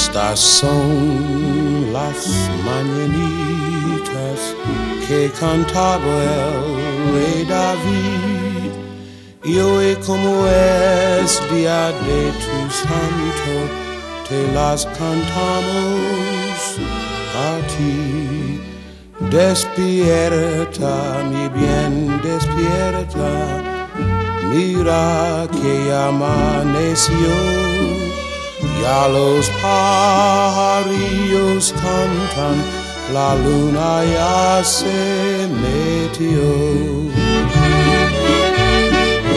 Estas son las mañanitas que cantaba el rey David. Y hoy como es día de tu santo, te las cantamos a ti. Despierta, mi bien, despierta, mira que amaneció. Ya los pajarillos cantan, la luna ya se metió.